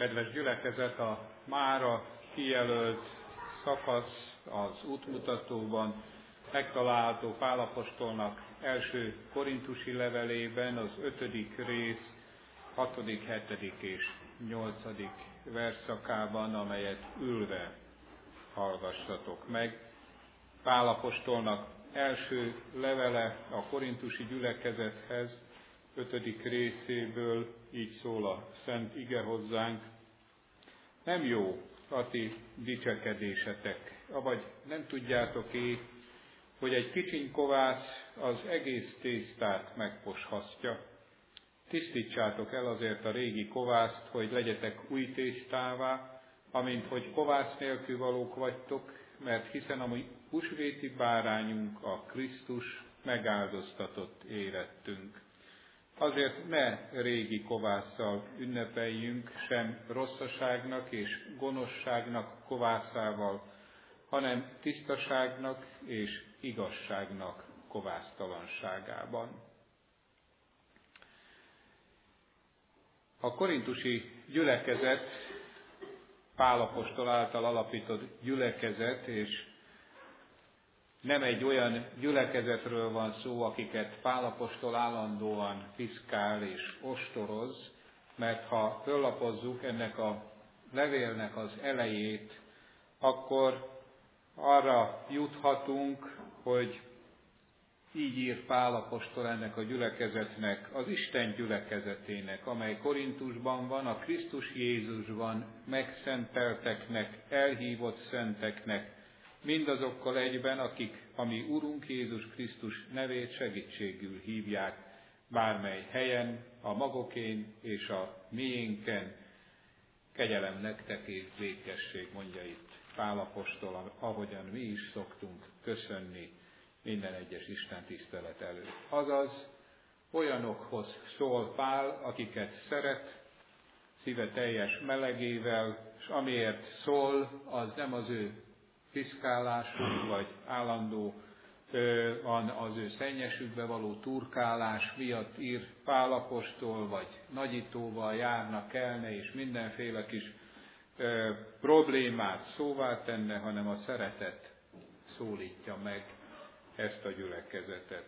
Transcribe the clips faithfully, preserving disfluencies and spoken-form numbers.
Kedves gyülekezet, a mára kijelölt szakasz az útmutatóban megtalálható Pál apostolnak első korintusi levelében, az ötödik rész, hatodik, hetedik és nyolcadik versszakában, amelyet ülve hallgassatok meg. Pál apostolnak első levele a korintusi gyülekezethez, ötödik részéből így szól a Szent Ige hozzánk. Nem jó a ti dicsekedésetek, avagy nem tudjátok-é, hogy egy kicsiny kovász az egész tésztát megposhasztja. Tisztítsátok el azért a régi kovászt, hogy legyetek új tésztává, amint hogy kovász nélkül valók vagytok, mert hiszen a mi húsvéti bárányunk, a Krisztus megáldoztatott érettünk. Azért ne régi kovásszal ünnepeljünk, sem rosszaságnak és gonoszságnak kovászával, hanem tisztaságnak és igazságnak kovásztalanságában. A korintusi gyülekezet, Pál apostol által alapított gyülekezet, és nem egy olyan gyülekezetről van szó, akiket Pál apostol állandóan piszkál és ostoroz, mert ha föllapozzuk ennek a levélnek az elejét, akkor arra juthatunk, hogy így ír Pál apostol ennek a gyülekezetnek, az Isten gyülekezetének, amely Korintusban van, a Krisztus Jézusban megszentelteknek, elhívott szenteknek, mindazokkal egyben, akik a mi Urunk Jézus Krisztus nevét segítségül hívják, bármely helyen, a magokén és a miénken. Kegyelem nektek és békesség, mondja itt Pál apostol, ahogyan mi is szoktunk köszönni minden egyes Isten tisztelet előtt. Azaz, olyanokhoz szól Pál, akiket szeret, szíve teljes melegével, és amiért szól, az nem az ő piszkálásuk, vagy állandó van az ő szennyesükbe való turkálás miatt ír Pál apostol, vagy nagyítóval járna, kelne, és mindenféle kis ö, problémát szóvá tenne, hanem a szeretet szólítja meg ezt a gyülekezetet.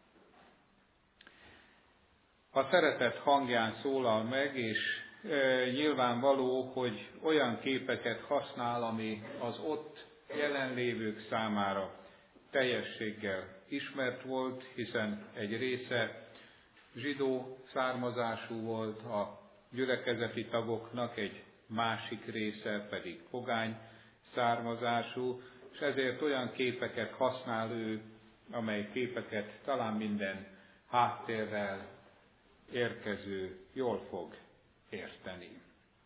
A szeretet hangján szólal meg, és e, nyilvánvaló, hogy olyan képeket használ, ami az ott jelenlévők számára teljességgel ismert volt, hiszen egy része zsidó származású volt a gyülekezeti tagoknak, egy másik része pedig pogány származású, és ezért olyan képeket használ ő, amely képeket talán minden háttérrel érkező jól fog érteni.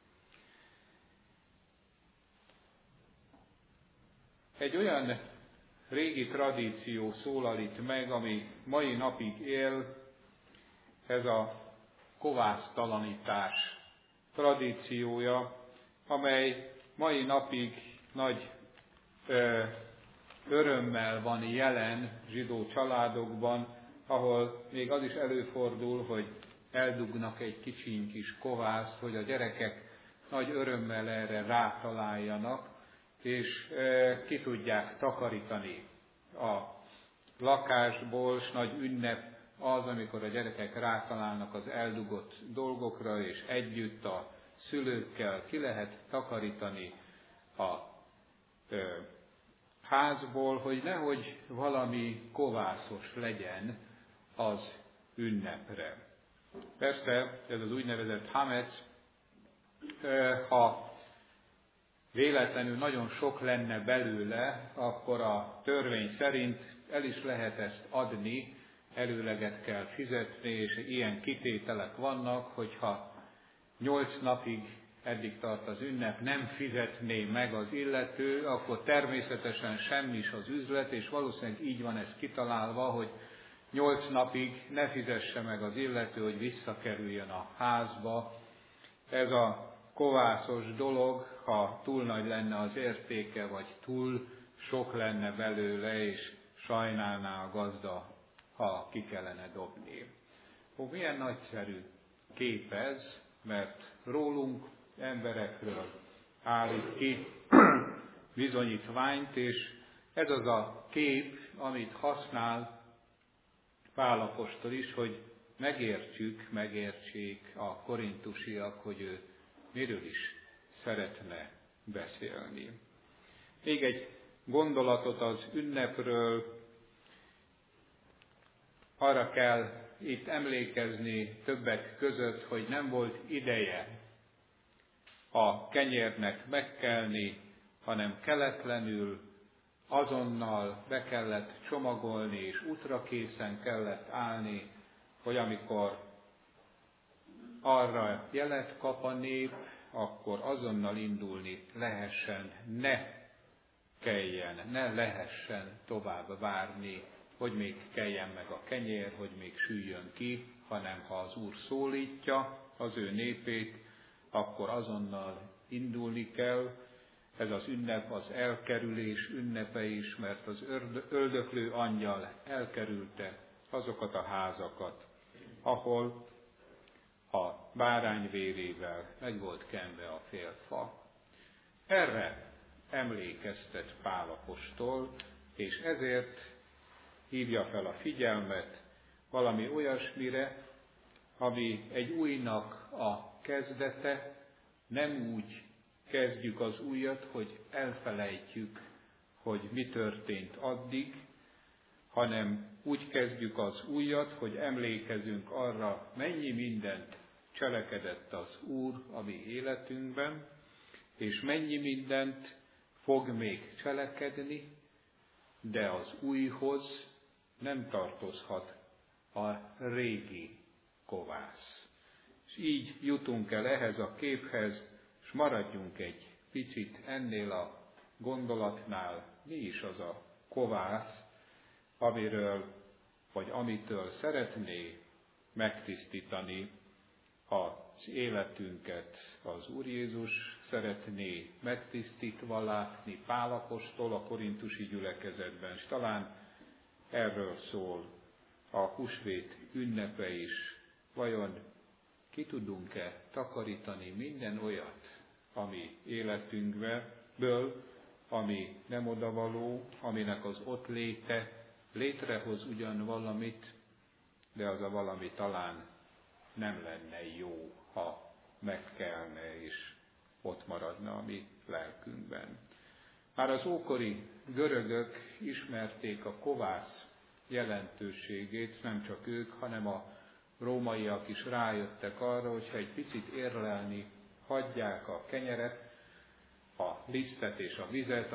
Egy olyan régi tradíció szólal itt meg, ami mai napig él, ez a kovásztalanítás tradíciója, amely mai napig nagy ö, örömmel van jelen zsidó családokban, ahol még az is előfordul, hogy eldugnak egy kicsiny kis kovászt, hogy a gyerekek nagy örömmel erre rátaláljanak, és e, ki tudják takarítani a lakásból, s nagy ünnep az, amikor a gyerekek rátalálnak az eldugott dolgokra, és együtt a szülőkkel ki lehet takarítani a e, házból, hogy nehogy valami kovászos legyen az ünnepre. Persze ez az úgynevezett hamec, ha véletlenül nagyon sok lenne belőle, akkor a törvény szerint el is lehet ezt adni, előleget kell fizetni, és ilyen kitételek vannak, hogyha nyolc napig eddig tart az ünnep, nem fizetné meg az illető, akkor természetesen semmi is az üzlet, és valószínűleg így van ez kitalálva, hogy nyolc napig ne fizesse meg az illető, hogy visszakerüljön a házba. Ez a kovászos dolog, ha túl nagy lenne az értéke, vagy túl sok lenne belőle, és sajnálná a gazda, ha ki kellene dobni. Ó, milyen nagyszerű kép ez, mert rólunk emberekről állít ki bizonyítványt, és ez az a kép, amit használ Pál apostol is, hogy megértsük, megértsék a korintusiak, hogy ő miről is szeretne beszélni. Még egy gondolatot az ünnepről. Arra kell itt emlékezni többek között, hogy nem volt ideje a kenyérnek megkelni, hanem keletlenül, azonnal be kellett csomagolni, és útra készen kellett állni, hogy amikor arra jelet kap a nép, akkor azonnal indulni lehessen, ne kelljen, ne lehessen tovább várni, hogy még keljen meg a kenyér, hogy még süljön ki, hanem ha az Úr szólítja az ő népét, akkor azonnal indulni kell. Ez az ünnep az elkerülés ünnepe is, mert az öldöklő angyal elkerülte azokat a házakat, ahol a bárány vérével meg volt kenve a félfa. Erre emlékeztet Pál apostol, és ezért hívja fel a figyelmet valami olyasmire, ami egy újnak a kezdete. Nem úgy kezdjük az újat, hogy elfelejtjük, hogy mi történt addig, hanem úgy kezdjük az újat, hogy emlékezünk arra, mennyi mindent cselekedett az Úr a mi életünkben, és mennyi mindent fog még cselekedni, de az újhoz nem tartozhat a régi kovász. És így jutunk el ehhez a képhez, és maradjunk egy picit ennél a gondolatnál, mi is az a kovász, amiről, vagy amitől szeretné megtisztítani az életünket az Úr Jézus, szeretné megtisztítva látni Pál apostol a korintusi gyülekezetben, és talán erről szól a húsvét ünnepe is. Vajon ki tudunk-e takarítani minden olyat, ami életünkből, ami nem odavaló, aminek az ott léte létrehoz ugyan valamit, de az a valami talán nem lenne jó, ha megkelne és ott maradna a mi lelkünkben. Már az ókori görögök ismerték a kovász jelentőségét, nem csak ők, hanem a rómaiak is rájöttek arra, hogyha egy picit érlelni hagyják a kenyeret, a lisztet és a vizet,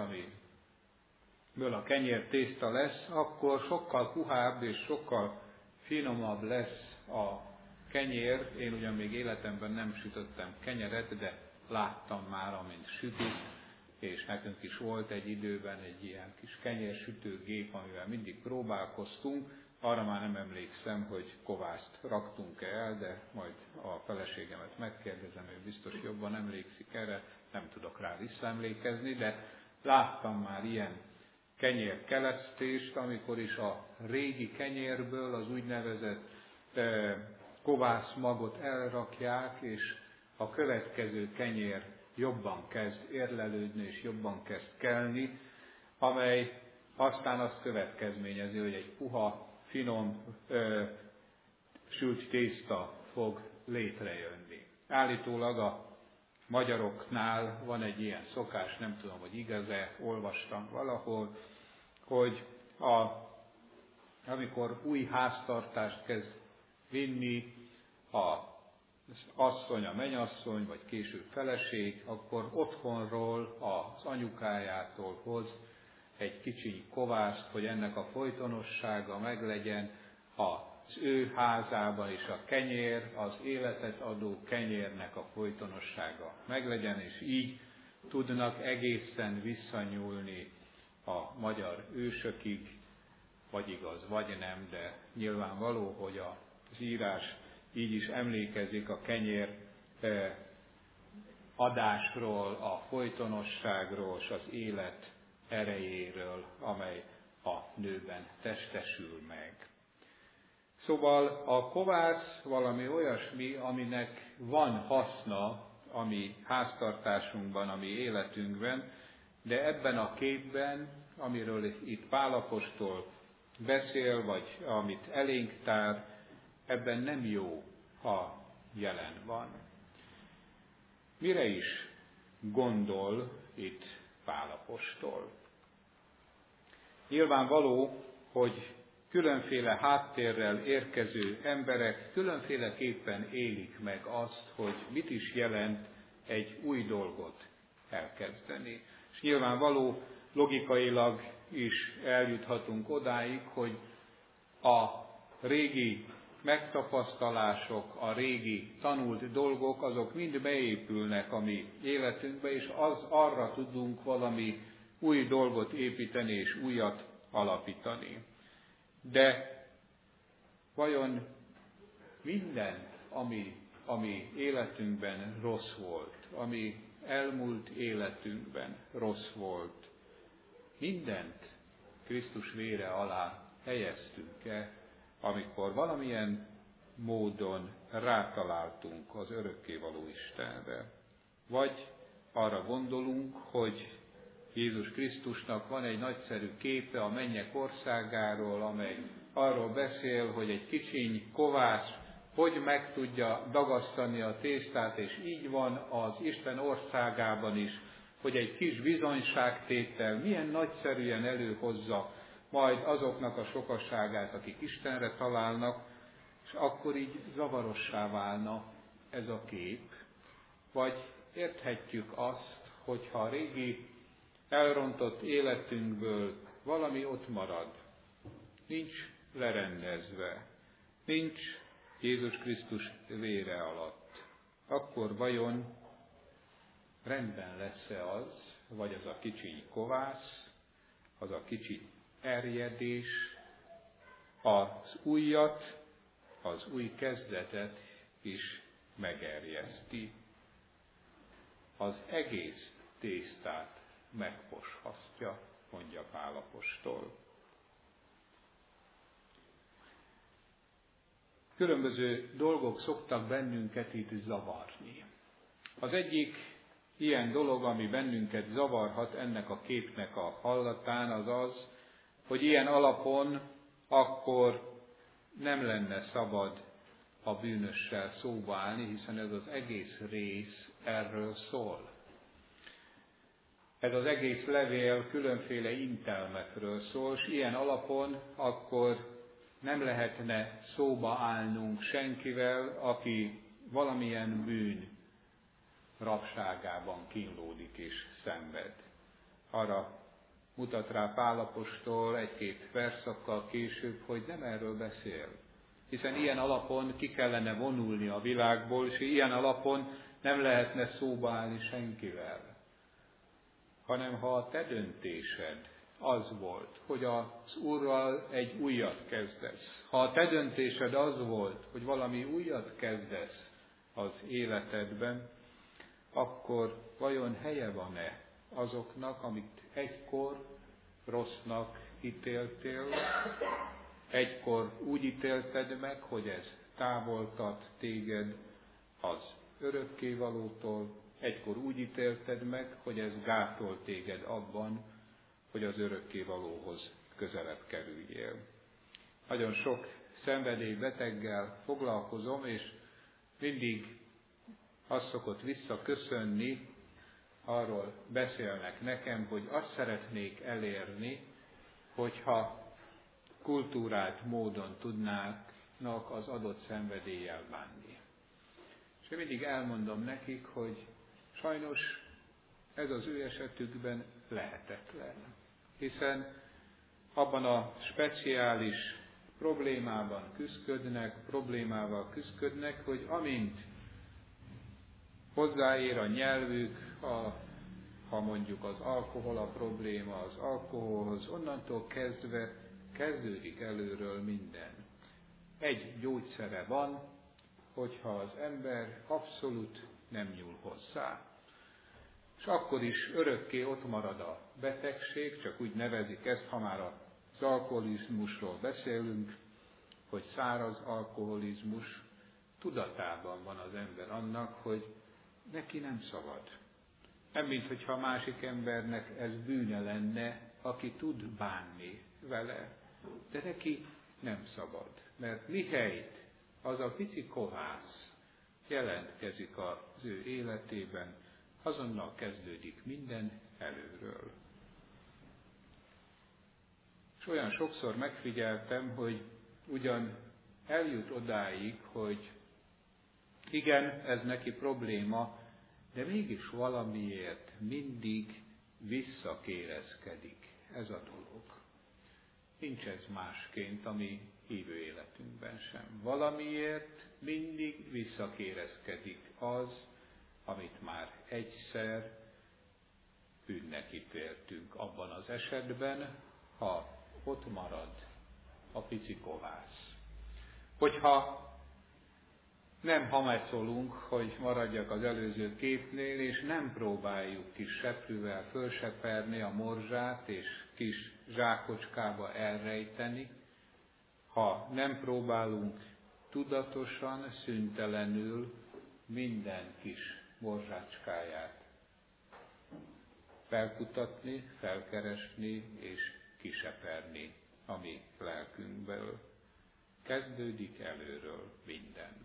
amiből a kenyér tészta lesz, akkor sokkal puhább és sokkal finomabb lesz a kenyér. Én ugyan még életemben nem sütöttem kenyeret, de láttam már, amint sütik, és nekünk is volt egy időben egy ilyen kis kenyérsütőgép, amivel mindig próbálkoztunk. Arra már nem emlékszem, hogy kovászt raktunk el, de majd a feleségemet megkérdezem, ő biztos jobban emlékszik erre, nem tudok rá visszaemlékezni, de láttam már ilyen kenyérkelesztést, amikor is a régi kenyérből az úgynevezett eh, kovászmagot elrakják, és a következő kenyér jobban kezd érlelődni, és jobban kezd kelni, amely aztán azt következményezi, hogy egy puha, finom, ö, sült tészta fog létrejönni. Állítólag a magyaroknál van egy ilyen szokás, nem tudom, hogy igaz-e, olvastam valahol, hogy a, amikor új háztartást kezd vinni a az asszony, a mennyasszony, vagy később feleség, akkor otthonról, az anyukájától hoz egy kicsi kovászt, hogy ennek a folytonossága meglegyen az ő házában, és a kenyér, az életet adó kenyérnek a folytonossága meglegyen, és így tudnak egészen visszanyúlni a magyar ősökig, vagy igaz, vagy nem, de nyilvánvaló, hogy az írás így is emlékezik a kenyér adásról, a folytonosságról, és az élet erejéről, amely a nőben testesül meg. Szóval a kovász valami olyasmi, aminek van haszna a mi háztartásunkban, a mi életünkben, de ebben a képben, amiről itt Pál apostol beszél, vagy amit elénk tár, ebben nem jó, ha jelen van. Mire is gondol itt Pál apostol? Nyilvánvaló, hogy különféle háttérrel érkező emberek különféleképpen élik meg azt, hogy mit is jelent egy új dolgot elkezdeni. És nyilvánvaló, logikailag is eljuthatunk odáig, hogy a régi megtapasztalások, a régi tanult dolgok, azok mind beépülnek a mi életünkbe, és az arra tudunk valami új dolgot építeni és újat alapítani. De vajon minden, ami, ami életünkben rossz volt, ami elmúlt életünkben rossz volt, mindent Krisztus vére alá helyeztünk-e, amikor valamilyen módon rátaláltunk az örökkévaló Istenre? Vagy arra gondolunk, hogy Jézus Krisztusnak van egy nagyszerű képe a mennyek országáról, amely arról beszél, hogy egy kicsiny kovász hogy meg tudja dagasztani a tésztát, és így van az Isten országában is, hogy egy kis bizonyságtétel milyen nagyszerűen előhozza majd azoknak a sokasságát, akik Istenre találnak, és akkor így zavarossá válna ez a kép. Vagy érthetjük azt, hogyha a régi elrontott életünkből valami ott marad, nincs lerendezve, nincs Jézus Krisztus vére alatt, akkor vajon rendben lesz-e az, vagy az a kicsi kovász, az a kicsi erjedés, az újat, az új kezdetet is megerjeszti. Az egész tésztát megposhasztja, mondja Pál apostol. Különböző dolgok szoktak bennünket itt zavarni. Az egyik ilyen dolog, ami bennünket zavarhat ennek a képnek a hallatán, az az, hogy ilyen alapon akkor nem lenne szabad a bűnössel szóba állni, hiszen ez az egész rész erről szól. Ez az egész levél különféle intelmekről szól, és ilyen alapon akkor nem lehetne szóba állnunk senkivel, aki valamilyen bűn rabságában kínlódik és szenved. Arra mutat rá Pál apostol egy-két verszakkal később, hogy nem erről beszél. Hiszen ilyen alapon ki kellene vonulni a világból, és ilyen alapon nem lehetne szóba állni senkivel. Hanem ha a te döntésed az volt, hogy az Úrral egy újat kezdesz, ha a te döntésed az volt, hogy valami újat kezdesz az életedben, akkor vajon helye van-e azoknak, amit egykor rossznak ítéltél, egykor úgy ítélted meg, hogy ez távol tart téged az örökkévalótól, egykor úgy ítélted meg, hogy ez gátol téged abban, hogy az örökkévalóhoz közelebb kerüljél. Nagyon sok szenvedélybeteggel foglalkozom, és mindig azt szokott visszaköszönni, arról beszélnek nekem, hogy azt szeretnék elérni, hogyha kultúrált módon tudnának az adott szenvedéllyel bánni. És én mindig elmondom nekik, hogy sajnos ez az ő esetükben lehetetlen. Hiszen abban a speciális problémában küszködnek, problémával küszködnek, hogy amint hozzáér a nyelvük, a, ha mondjuk az alkohol a probléma, az alkoholhoz, onnantól kezdve kezdődik előről minden. Egy gyógyszere van, hogyha az ember abszolút nem nyúl hozzá. És akkor is örökké ott marad a betegség, csak úgy nevezik ezt, ha már az alkoholizmusról beszélünk, hogy száraz alkoholizmus, tudatában van az ember annak, hogy neki nem szabad. Nem, mint hogyha a másik embernek ez bűne lenne, aki tud bánni vele. De neki nem szabad. Mert mihelyt az a pici kovász jelentkezik az ő életében, azonnal kezdődik minden előről. És olyan sokszor megfigyeltem, hogy ugyan eljut odáig, hogy igen, ez neki probléma, de mégis valamiért mindig visszakéreckedik ez a dolog. Nincs ez másként a mi hívő életünkben sem. Valamiért mindig visszakéreckedik az, amit már egyszer bűnnek ítéltünk abban az esetben, ha ott marad a pici kovász. Hogyha nem hamecolunk, hogy maradjak az előző képnél, és nem próbáljuk kis seprűvel fölseperni a morzsát, és kis zsákocskába elrejteni, ha nem próbálunk tudatosan, szüntelenül minden kis morzsácskáját felkutatni, felkeresni és kiseperni a mi lelkünkből. Kezdődik előről minden.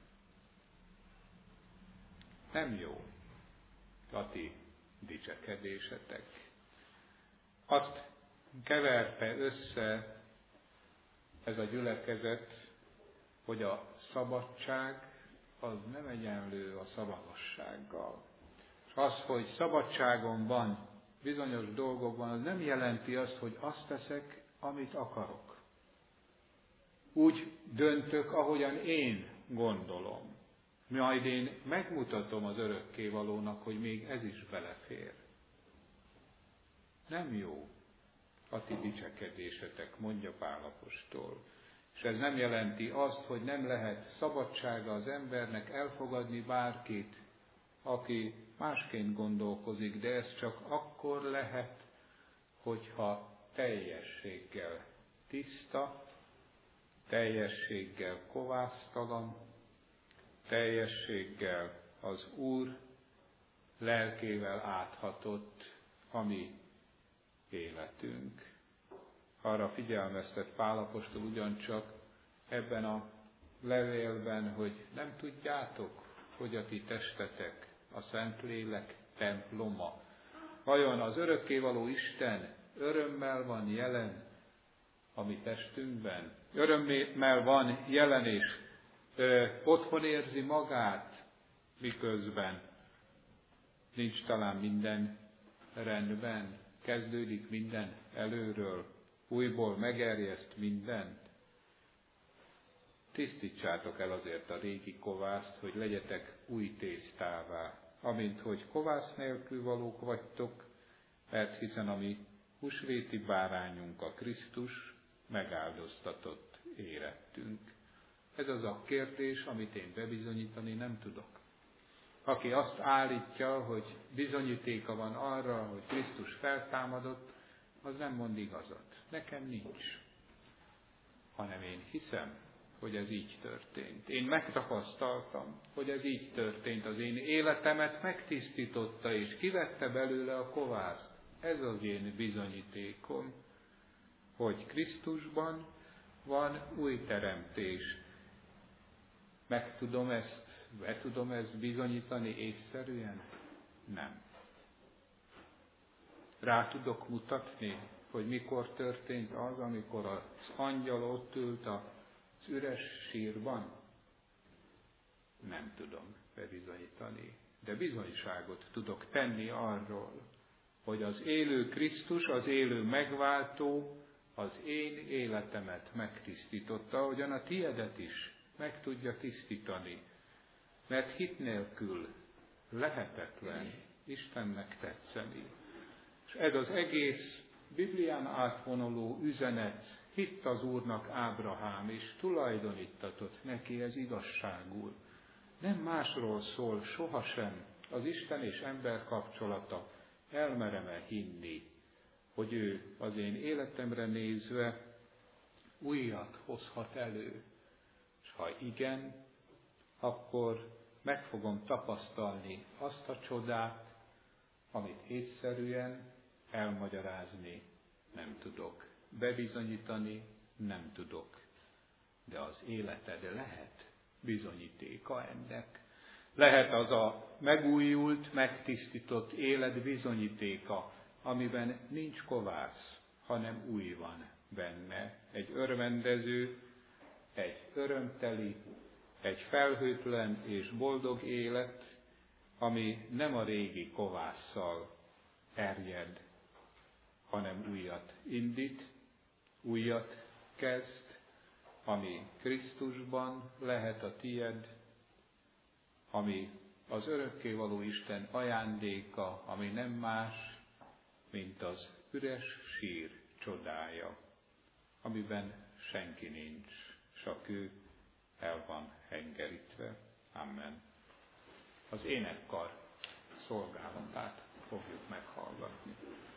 Nem jó a ti dicsekedésetek. Azt keverte össze ez a gyülekezet, hogy a szabadság az nem egyenlő a szabadossággal. És az, hogy szabadságom van bizonyos dolgokban, az nem jelenti azt, hogy azt teszek, amit akarok. Úgy döntök, ahogyan én gondolom. Majd én megmutatom az örökkévalónak, hogy még ez is belefér. Nem jó a ti dicsekedésetek, mondja Pál apostol. És ez nem jelenti azt, hogy nem lehet szabadsága az embernek elfogadni bárkit, aki másként gondolkozik, de ez csak akkor lehet, hogyha teljességgel tiszta, teljességgel kovásztalan, teljességgel az Úr lelkével áthatott a mi életünk. Arra figyelmeztet Pál apostol ugyancsak ebben a levélben, hogy nem tudjátok, hogy a ti testetek a Szentlélek temploma. Vajon az örökkévaló Isten örömmel van jelen a mi testünkben? Örömmel van jelen és ö, otthon érzi magát, miközben nincs talán minden rendben, kezdődik minden előről, újból megerjeszt mindent. Tisztítsátok el azért a régi kovászt, hogy legyetek új tésztává, amint hogy kovász nélkül valók vagytok, mert hiszen a mi húsvéti bárányunk a Krisztus megáldoztatott érettünk. Ez az a kérdés, amit én bebizonyítani nem tudok. Aki azt állítja, hogy bizonyítéka van arra, hogy Krisztus feltámadott, az nem mond igazat. Nekem nincs. Hanem én hiszem, hogy ez így történt. Én megtapasztaltam, hogy ez így történt. Az én életemet megtisztította, és kivette belőle a kovászt. Ez az én bizonyítékom, hogy Krisztusban van új teremtés. Meg tudom ezt, be tudom ezt bizonyítani észszerűen? Nem. Rá tudok mutatni, hogy mikor történt az, amikor az angyal ott ült az üres sírban? Nem tudom bebizonyítani, de bizonyságot tudok tenni arról, hogy az élő Krisztus, az élő megváltó az én életemet megtisztította, ahogyan a tiedet is meg tudja tisztítani. Mert hit nélkül lehetetlen Istennek tetszeni. És ez az egész Biblián átvonuló üzenet, hitt az Úrnak Ábrahám, és tulajdonítatott neki ez igazságul. Nem másról szól sohasem az Isten és ember kapcsolata. Elmerem-e hinni, hogy ő az én életemre nézve újat hozhat elő? És ha igen, akkor meg fogom tapasztalni azt a csodát, amit észszerűen elmagyarázni nem tudok, bebizonyítani nem tudok. De az életed lehet bizonyítéka ennek. Lehet az a megújult, megtisztított élet bizonyítéka, amiben nincs kovász, hanem új van benne. Egy örvendező, egy örömteli, egy felhőtlen és boldog élet, ami nem a régi kovásszal erjed, hanem újat indít, újat kezd, ami Krisztusban lehet a tied, ami az örökkévaló Isten ajándéka, ami nem más, mint az üres sír csodája, amiben senki nincs, csak ő el van hengerítve. Amen. Az énekkar szolgálatát fogjuk meghallgatni.